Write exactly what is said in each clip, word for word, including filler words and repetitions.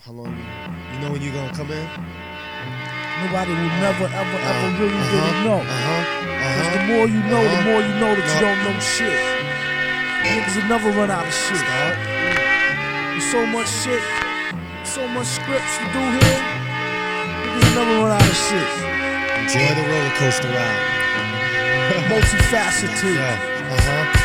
How long? You know when you gonna come in? Nobody will never, ever, Uh, ever really, uh-huh, really know. Uh-huh. Cause Uh-huh. the more you know, uh-huh. the more you know that you No. don't know shit. Niggas will never run out of shit. Start. There's so much shit, so much scripts to do here. Niggas will never run out of shit. Enjoy the roller coaster ride. Multifaceted. Yeah. Uh-huh.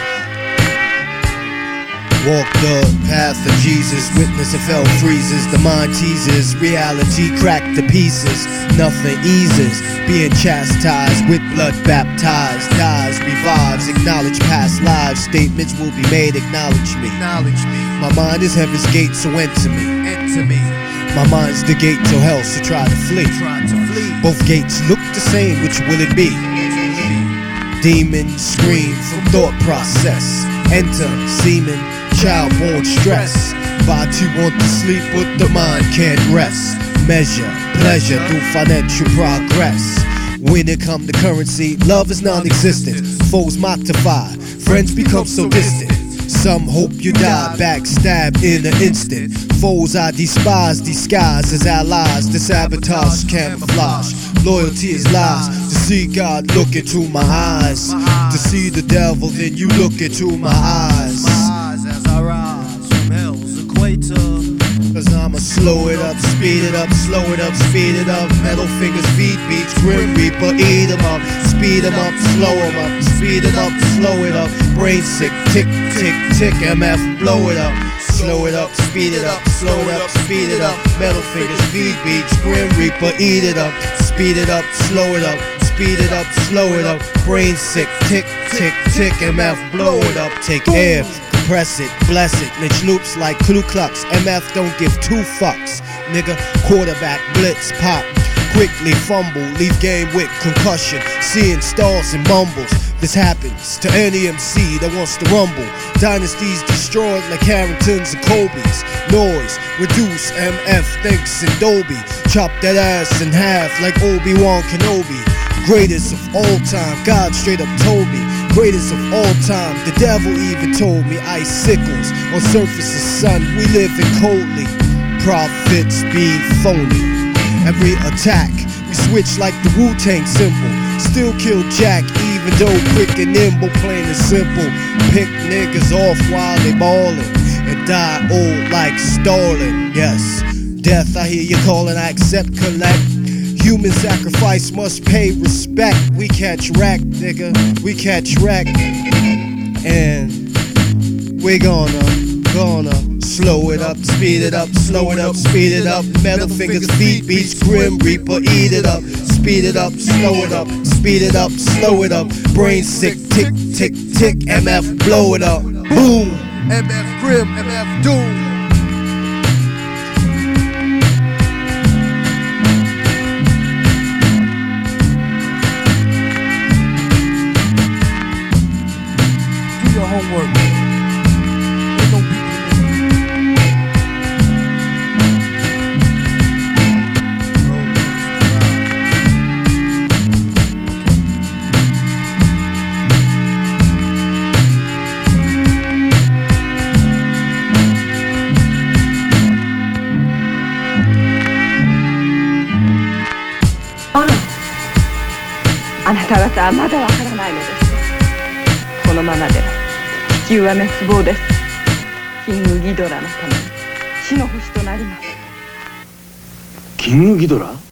Walk the path of Jesus, witness of hell freezes, the mind teases, reality cracked to pieces, nothing eases, being chastised, with blood baptized, dies, revives, acknowledge past lives, statements will be made, acknowledge me. Acknowledge me, My mind is heaven's gate, so enter me. enter me, My mind's the gate to hell, so try to flee. try to flee. Both gates look the same, which will it be? Demons scream from thought process. Enter semen, child born stress. Body want to sleep, but the mind can't rest. Measure pleasure through financial progress. When it come to currency, love is non-existent. Foes mortify, friends become so distant. Some hope you die, backstab in an instant. Foes I despise, disguise as allies. To sabotage, camouflage. Loyalty is lies. To see God look into my eyes. To see the devil, then you look into my eyes. My eyes as I rise from hell's equator. Cause I'ma slow it up, speed it up, slow it up, speed it up. Metal fingers, feet beats, grim reaper, eat 'em up. Speed 'em up, slow 'em up, speed 'em up, slow it up. Brain sick, tick, tick, tick, M F, blow it up. Slow it up, speed it up, slow it up, speed it up. Metal fingers, feet beats, grim reaper, eat it up. Speed it up, slow it up, speed it up, slow it up. Brain sick, tick, tick, tick, M F, blow it up. Take air, compress it, bless it. Lynch loops like Ku Klux. M F don't give two fucks. Nigga, quarterback, blitz, pop. Quickly fumble, leave game with concussion. Seeing stars and mumbles. This happens to any M C that wants to rumble. Dynasties destroyed like Harringtons and Kobe's. Noise, reduce, M F thinks in Dolby. Chop that ass in half like Obi-Wan Kenobi. Greatest of all time, God straight up told me. Greatest of all time, the devil even told me. Icicles on surface of sun, we live in coldly. Prophets be phony. Every attack, we switch like the Wu-Tang symbol. Still kill Jack, even though quick and nimble, plain and simple. Pick niggas off while they ballin', and die old like Stalin. Yes, death, I hear you calling, I accept, collect. Human sacrifice must pay respect. We catch wreck, nigga, we catch wreck. And we gonna, gonna slow it up, speed it up, slow it up, speed it up. Metal fingers, feet beats, grim reaper, eat it up. Speed it up, slow it up, speed it up, slow it up. Brain sick, tick, tick, tick, M F, blow it up. Boom. M F grim, M F doom. Do your homework. Ain't no people in there. あら、あなた方はまだわからないのですか。このままでは地球は滅亡です。キングギドラのために死の星となります。 キングギドラ？